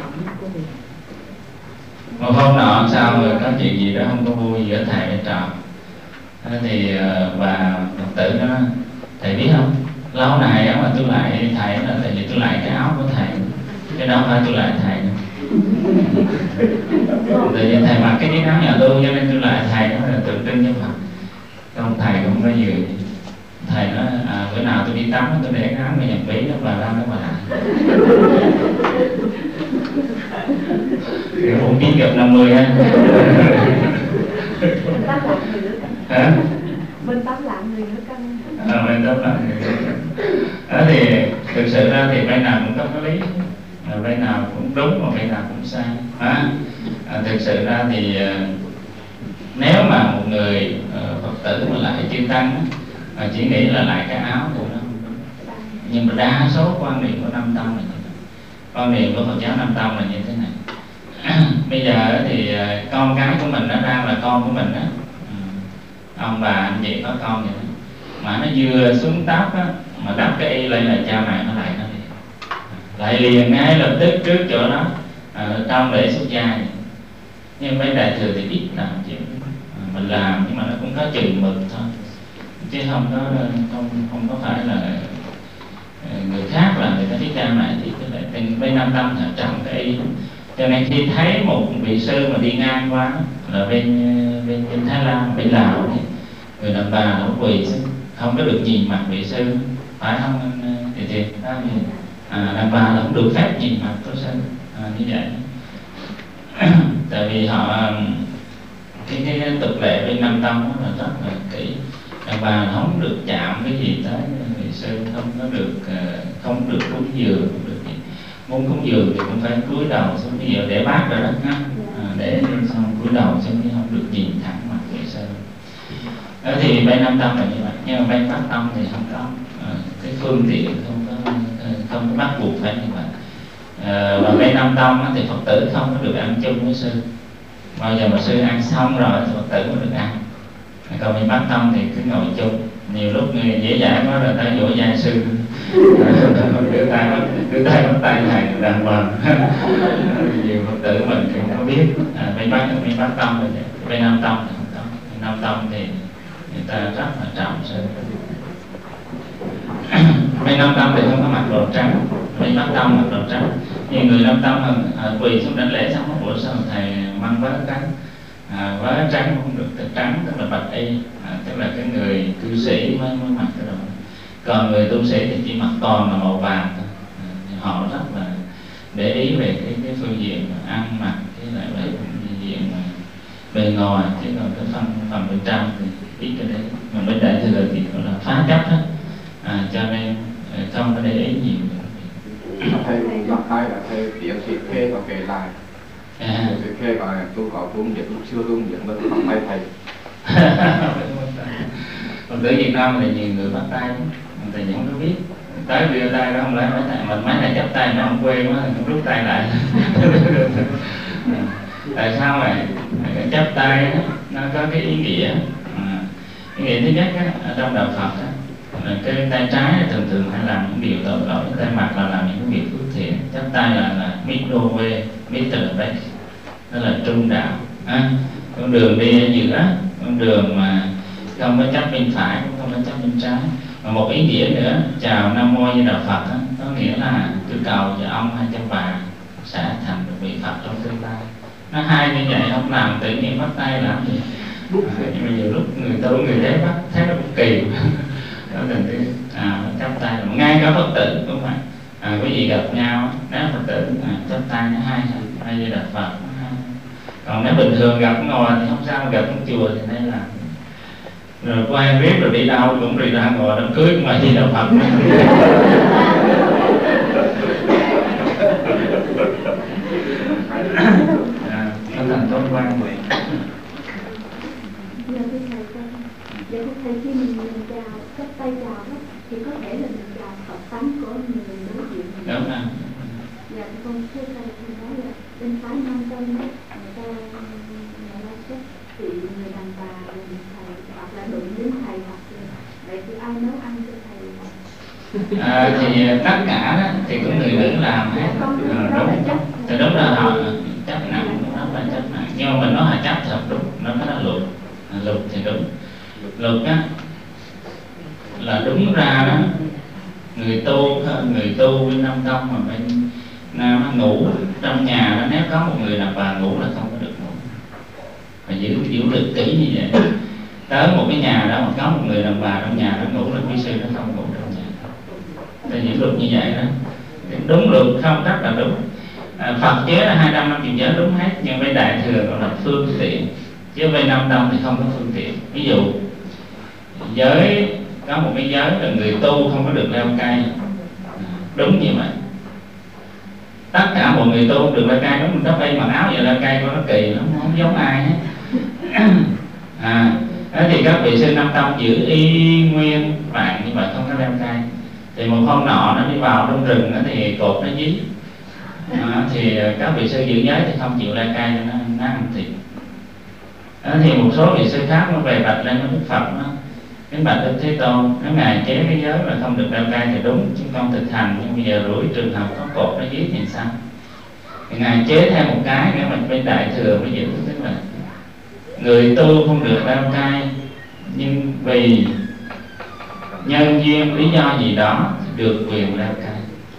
Một hôm nọ sao rồi có chuyện gì đó không có vui giữa thầy với trò. Thế thì uh, bà Phật tử đó, thầy biết không, lâu này mà tôi lại thầy là tại vì tôi lại cái áo của thầy, cái đó phải tôi lại thầy nữa. Tự nhiên thầy mặc cái chiếc áo nhà tôi cho nên tôi lại thầy, đó là tượng trưng cho Phật. Không, thầy không có gì. Thầy nói à, bữa nào tôi đi tắm tôi để cái áo người nhập bí đó bà ra đó bà lại. Thì cũng biết gặp năm mươi ha. Hả? Bên tắm lặng người nữa căng. À, bên tắm lặng người nữa căng. Đó thì thực sự ra thì bên nào cũng có cái lý, bên nào cũng đúng mà bên nào cũng sai. À, à, thực sự ra thì nếu mà một người uh, Phật tử mà lại chư tăng á, chỉ nghĩ là lại cái áo của nó, nhưng mà đa số quan niệm của Nam Tông là như thế. Quan niệm của Phật giáo Nam Tông là như thế này. Bây giờ thì con cái của mình nó đang là con của mình đó, ông bà anh chị có con vậy đó, mà nó vừa xuống tóc á, mà đắp cái y lên là cha mẹ nó lại nó liền, lại liền ngay lập tức trước chỗ đó, ở trong lễ xuất gia này. Nhưng mấy đại thừa thì ít làm chuyện, mình làm nhưng mà nó cũng có chừng mực thôi, chứ không có không không có phải là người khác là người ta thích cha mẹ thì cái lại bên Nam Tông là trồng cái y. Cho nên khi thấy một vị sư mà đi ngang qua là bên bên, bên Thái Lan, bên Lào thì người đàn bà nó quỳ không có được nhìn mặt vị sư, phải không thì thì à, đàn bà là không được phép nhìn mặt của sư, à, như vậy. Tại vì họ cái, cái tục lệ bên Nam Tông là rất là kỹ, đàn bà không được chạm cái gì tới vị sư, không có được không được cúng dường, không được gì. Muốn cúng dường thì cũng phải cúi đầu xuống, ví dụ để bát rồi đó ha, à, để xong cúi đầu xuống chứ không được nhìn thẳng mặt vị sư. Đó thì bên Nam Tông là như vậy, nhưng mà bên Bắc Tông thì không có, à, cái phương tiện không có không có bắt buộc phải như vậy. À, và bên Nam Tông thì Phật tử không có được ăn chung với sư, bao giờ mà sư ăn xong rồi thì Phật tử mới được ăn. Còn bên Bắc Tông thì cứ ngồi chung, nhiều lúc người dễ dãi quá rồi ta dỗ dai sư, đưa tay bắt đưa tay bắt tay thầy đàng hoàng. Nhiều Phật tử mình cũng không biết. À, bên Bắc bên Bắc Tông rồi, bên Nam Tông thì không có. Bên Nam Tông thì người ta rất là trọng sư. Bên Nam Tông thì không có mặc đồ trắng, bên Bắc Tông mặc đồ trắng. Nhiều người Nam Tông à, quỳ xuống đảnh lễ xong một buổi sau thầy mang vớ trắng, à, vớ trắng không được, từ trắng tức là bạch y, à, tức là cái người cư sĩ mới, mới mặc cái đồ. Còn người tu sĩ thì chỉ mặc toàn là màu vàng thôi. À, họ rất là để ý về cái, cái phương diện mà ăn mặc, cái lại về phương diện mà bề ngoài, chứ còn cái phần phần bên trong thì ít cái đấy. Mà bên đại thừa thì gọi là phá chấp hết, à, cho nên không có để ý nhiều. Thầy gặp tay là thầy tiện thì khê và kể lại, à. Thì khê và tôi có tuôn điện lúc xưa tuôn điện bên bắt tay thầy. Còn tới Việt Nam thì nhiều người bắt tay, thầy không có biết. Tới đưa tay đó không lấy mấy tay, mình mấy này chấp tay nó không quên quá thì cũng rút tay lại. Tại sao vậy? Chấp tay đó, nó có cái ý nghĩa. À, ý nghĩa thứ nhất á, ở trong đạo Phật á, cái tay trái thường thường hay làm những điều tội lỗi, tay mặt là làm những việc phước thiện. Chắp tay là là Midway, middle way, đó là trung đạo. À, con đường đi ở giữa, con đường mà không có chấp bên phải cũng không có chấp bên trái. Và một ý nghĩa nữa, chào Nam Mô Di Đà Phật đó, có nghĩa là tôi cầu cho ông hay cho bà sẽ thành được vị Phật trong tương lai. Nó hay như vậy, không làm tự nhiên bắt tay làm gì. À, nhưng mà nhiều lúc người tu người thấy bắt thấy nó cũng kỳ. Đó là cái à, chắp tay, ngay cả Phật tử cũng vậy. À, quý vị gặp nhau, nếu Phật tử à, chắp tay nó hay, hay như Đà Phật. Còn nếu bình thường gặp ngồi thì không sao, gặp trong chùa thì nên làm. Rồi quen biết rồi đi đâu cũng đi ra ngồi đám cưới ngoài Di Đà Phật. À, nó thành tốt quan nguyện. Dạ thưa thầy, dạ thưa thầy, khi mình chào, cấp tay chào đó, thì có thể là mình chào Phật tánh của người đối diện. Đúng rồi. Dạ con thưa thầy, thầy nói là bên phái Nam Tông đó, người ta nói nấu ăn cho thầy? À, thì tất cả đó, thì có người nữ làm hết. À, đúng. Thì đúng là họ chấp nặng, nó là chấp nặng. Nhưng mà mình nói là chấp thì không đúng, nó mới là luật. À, luật thì đúng. Luật á là đúng ra đó, người tu người tu bên Nam Tông mà bên Nam nó ngủ trong nhà đó, nếu có một người đàn bà ngủ là không có được ngủ, phải giữ giữ lực kỹ như vậy. Tới một cái nhà đó mà có một người đàn bà trong nhà nó ngủ là quý sư nó không ngủ trong nhà. Thì giữ luật như vậy đó, đúng luật không rất là đúng. À, Phật chế là hai trăm năm mươi giới đúng hết, nhưng bên Đại thừa gọi là phương tiện, chứ bên Nam Tông thì không có phương tiện. Ví dụ giới có một cái giới là người tu không có được leo cây, đúng như vậy. Tất cả mọi người tu không được leo cây, đúng mình có bay mặc áo vậy leo cây có nó kỳ lắm, nó không giống ai hết. À, đó thì các vị sư Nam Tông giữ y nguyên vạn như vậy, không có leo cây. Thì một hôm nọ nó đi vào trong rừng đó, thì cột nó dí. À, thì các vị sư giữ giới thì không chịu leo cây cho nó, nó ăn thịt. Đó, thì một số vị sư khác nó về bạch lên với Đức Phật nó, cái bạch Đức Thế Tôn, nếu ngài chế cái giới là không được leo cây thì đúng, chứ không thực hành. Nhưng bây giờ rủi trường hợp có cột nó dí thì sao? Thì ngài chế thêm một cái nữa mà bên Đại thừa mới giữ, tức là người tu không được leo cây, nhưng vì nhân duyên lý do gì đó thì được quyền leo cây.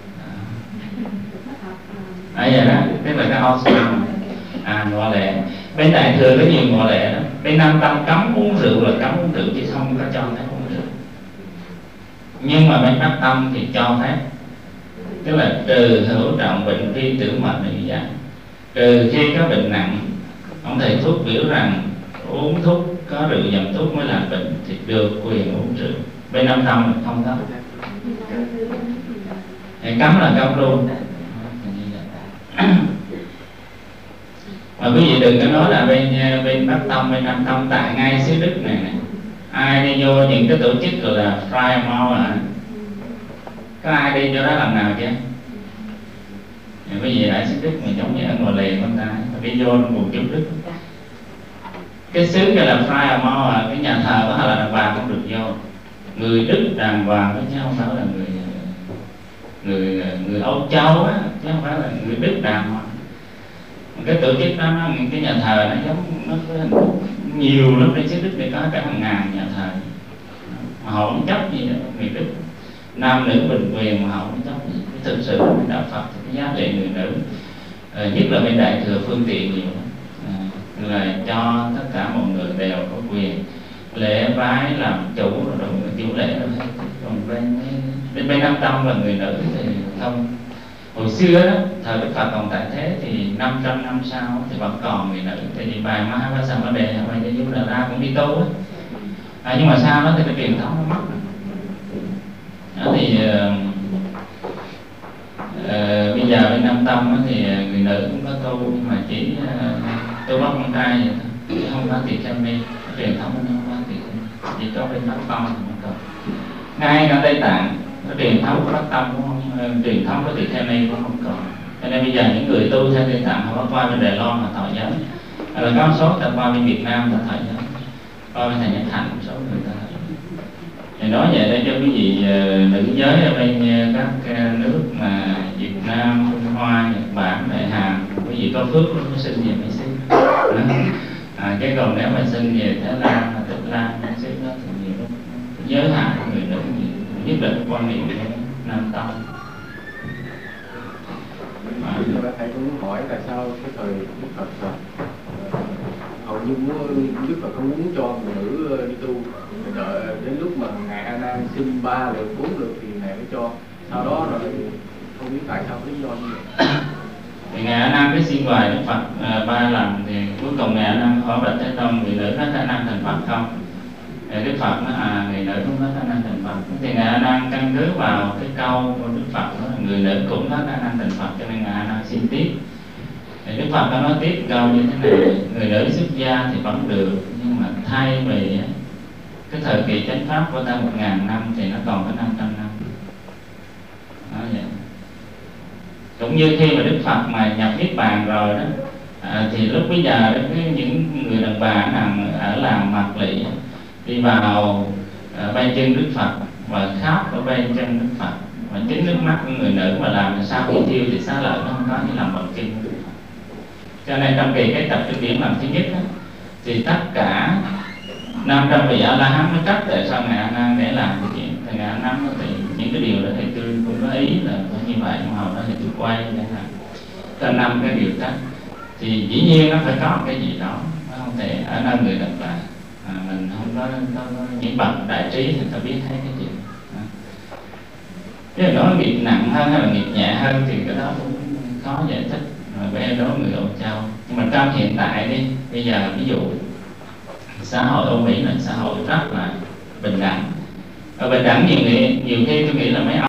À, vậy đó, tức là cái option. À, ngoại lệ. Bên Đại thừa có nhiều ngoại lệ đó. Bên Nam Tông cấm uống rượu là cấm uống rượu, chứ không có cho phép uống rượu. Nhưng mà bên Bắc Tông thì cho phép, tức là trừ hữu trọng bệnh vi tử mệnh như vậy. Trừ khi có bệnh nặng, ông thầy thuốc biểu rằng uống thuốc có rượu dầm thuốc mới làm bệnh thì được quyền uống rượu. Bên Nam Tông thì không có. Thì cấm là cấm luôn. Mà quý vị đừng có nói là bên bên Bắc Tông, bên Nam Tông, tại ngay xứ Đức này này, ai đi vô những cái tổ chức gọi là Friar Mall à, có ai đi vô đó làm nào chứ? Quý vị ở xứ Đức mà giống như ở ngoài lề con ta, đi vô một chút Đức, cái xứ gọi là Friar Mall à, cái nhà thờ đó là đàn bà không được vô. Người Đức đàng hoàng đó, chứ không phải là người người người Âu Châu á, chứ không phải là người Đức đàng hoàng. Cái tổ chức đó, nó, cái nhà thờ nó giống, nó có nhiều lắm, trên xứ Đức này có cả hàng ngàn nhà thờ mà họ không chấp gì đó. Người Đức nam nữ bình quyền mà họ không chấp gì. Thực sự là đạo Phật cái giá trị người nữ, à, nhất là bên Đại thừa phương tiện nhiều lắm, à, là cho tất cả mọi người đều có quyền lễ bái làm chủ rồi đồng chủ lễ rồi hết. Còn bên bên bên Nam Tông là người nữ thì không. Hồi xưa đó, thời Đức Phật còn tại thế thì năm trăm năm sau thì vẫn còn người nữ. Thì vì bài Ma Ba Sa Ma Đề hay bài Gia Du Đà La cũng đi tu á. À, nhưng mà sau đó thì cái truyền thống nó mất. Đó thì uh, uh, bây giờ bên Nam Tông thì người nữ cũng có tu, nhưng mà chỉ uh, tu bắt con trai vậy thôi, chứ không có tỳ kheo ni. Cái truyền thống nó không có tỳ kheo ni, chỉ có bên Bắc Tông thì mới có. Ngay ở Tây Tạng, cái truyền thống của Bắc Tông cũng không, truyền thống của tỳ kheo ni cũng không còn. Cho nên bây giờ những người tu theo Tây Tạng họ có qua bên Đài Loan mà thọ giới, hay là có số ta qua bên Việt Nam ta thọ giới, qua bên Thầy Nhất Hạnh một số người ta. Thì nói vậy để cho quý vị uh, nữ giới ở bên uh, các uh, nước mà Việt Nam, Trung Hoa, Nhật Bản, Đại Hàn, quý vị có phước mới sinh về mới sinh. À, cái còn nếu mà sinh về Thái Lan, Tích Lan, sinh đó thì nhiều lúc giới hạn người nữ nhiều, nhất là quan niệm của Nam Tông. À, thầy cũng muốn hỏi tại sao cái thời Đức Phật rồi hầu như muốn Đức Phật không muốn cho người nữ đi tu, đợi đến lúc mà ngài A Nan sinh ba lượt bốn lượt thì ngài mới cho. Sau đó rồi không biết tại sao lý do như vậy. Thì ngài A Nan cái xin hoài Đức Phật à, ba lần thì cuối cùng ngài A Nan hỏi Bạch Thế Tôn người nữ có khả năng thành Phật không? Thì Đức Phật nói à người nữ cũng có khả năng thành Phật. Thì ngài A Nan căn cứ vào cái câu của Đức Phật đó là người nữ cũng có khả năng thành Phật, cho nên ngài A Nan xin tiếp. Thì Đức Phật có nói tiếp câu như thế này: người nữ xuất gia thì vẫn được, nhưng mà thay vì cái thời kỳ chánh pháp của ta một ngàn năm thì nó còn có năm trăm năm. Đó vậy. Cũng như khi mà Đức Phật mà nhập Niết Bàn rồi đó, à, thì lúc bây giờ đó, những người đàn bà nằm ở làng Mạc Lị đi vào à, bay chân Đức Phật và khóc ở bên chân Đức Phật, mà chính nước mắt của người nữ mà làm thì sau khi thiêu thì xá lợi nó không có như làm bằng kinh của Đức Phật. Cho nên trong kỳ cái tập kinh điển lần thứ nhất đó, thì tất cả năm trăm vị A La Hán mới cấp để sau ngài A Nan để làm cái chuyện. Thì ngài A Nan thì những cái điều đó thì tôi cũng có ý là phải như vậy, nhưng mà hồi đó thì tôi quay để làm cho năm cái điều đó thì dĩ nhiên nó phải có cái gì đó, nó không thể ở nơi người đọc là à, mình không có, có, có những bậc đại trí thì ta biết thấy cái chuyện đó. Nếu nói nghiệp nặng hơn hay là nghiệp nhẹ hơn thì cái đó cũng khó giải thích, mà bên đó người Âu Châu. Nhưng mà trong hiện tại đi, bây giờ ví dụ xã hội Âu Mỹ là xã hội rất là bình đẳng. Ở bình đẳng nhiều, nhiều khi tôi nghĩ là mấy ông